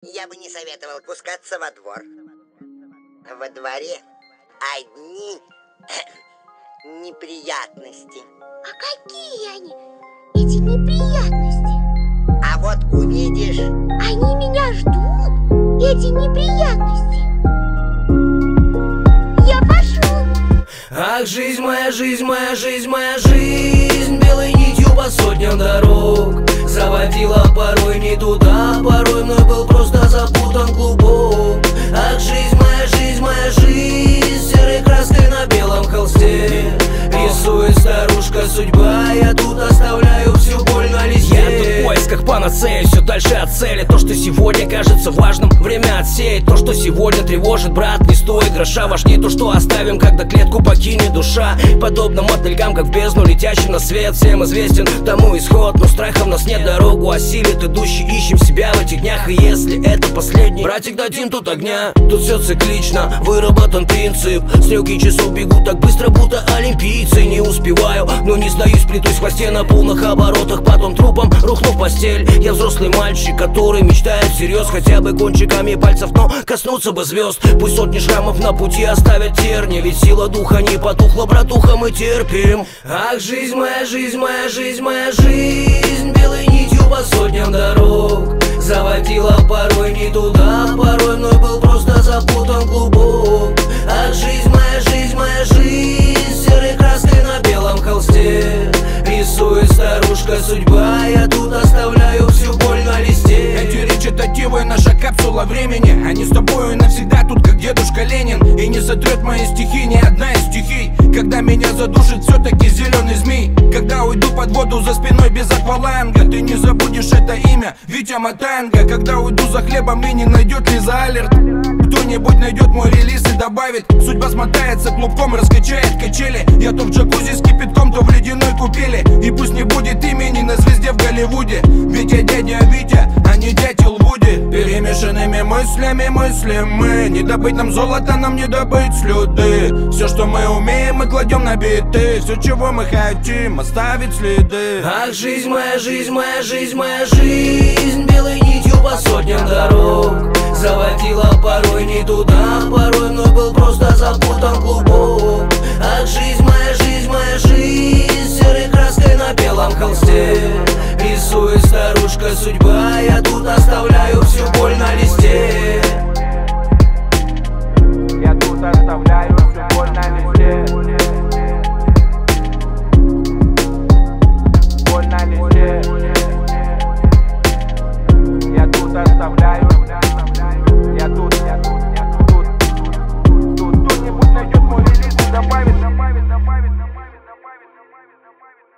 Я бы не советовал пускаться во двор. Во дворе одни неприятности. А какие они, эти неприятности? А вот увидишь. Они меня ждут, эти неприятности. Я пошел. Ах, жизнь моя, жизнь моя, жизнь моя, жизнь белой нитью по сотням дорог заводила порой не туда, порой мной был просто запутан клубок. Ах, жизнь моя, жизнь моя, жизнь серой краской на белом холсте рисует старушка судьба, я тут оставляю всю боль на листе. Я тут в поисках панацеи, все дальше от цели. То, что сегодня кажется важным, время отсеять. То, что сегодня тревожит, брат, не стоит гроша. Важнее то, что оставим, когда клетку покинет душа. Подобно мотылькам, как в бездну, летящим на свет. Всем известен тому исход, но страхом нас нет. Дорогу осилит идущий, ищем себя в этих днях. И если это последний, братик, дадим тут огня. Тут все циклично, выработан принцип. Стрелки часов бегут так быстро, будто олимпийцы. Не успеваю, но не сдаюсь, плетусь в хвосте на полных оборотах. Потом трупом рухну в постель. Я взрослый мальчик, который мечтает всерьез хотя бы кончиками пальцев, но коснуться бы звезд. Пусть сотни шрамов на пути оставят терни, ведь сила духа не потухла, братуха, мы терпим. Ах, жизнь моя, жизнь моя, жизнь моя, жизнь белой нитью по сотням дорог заводила порой не туда, порой мной был просто запутан клубок. Ах, жизнь моя, жизнь моя, жизнь серой краской на белом холсте рисует старушка судьба, я тут оставляю всю боль на листе. Эти речитативы, наша капсула времени, они с тобою навсегда тут, как дедушка Ленин. И не сотрет мои стихи ни одна из стихий. Когда меня задушит все-таки зеленый змей, когда уйду под воду за спиной без акваланга, ты не забудешь это имя, Витя Матанга. Когда уйду за хлебом и не найдет ли за алерт, кто-нибудь найдет мой релиз и добавит. Судьба смотается клубком, раскачает качели. Я то в джакузи с кипятком, то в ледяной купели. И пусть не будет имени на звезде в Голливуде, ведь я дядя Витя, а не дятел Вуди. Перемешанными мыслями мыслим мы. Не добыть нам золото, нам не добыть слюды. Все, что мы умеем, мы кладем на биты. Все, чего мы хотим, оставить следы. Ах, жизнь моя, жизнь моя, жизнь моя, жизнь белой нитью по сотням дорог заводила порой не туда, порой мной был просто запутан клубок. Ах, жизнь моя, жизнь моя, жизнь серой краской на белом холсте рисует старушка судьба, я тут оставляю всю боль на листе. Я тут оставляю всю боль на листе. Боль на листе. Я тут оставляю. Кто-нибудь найдет мой релиз и добавит.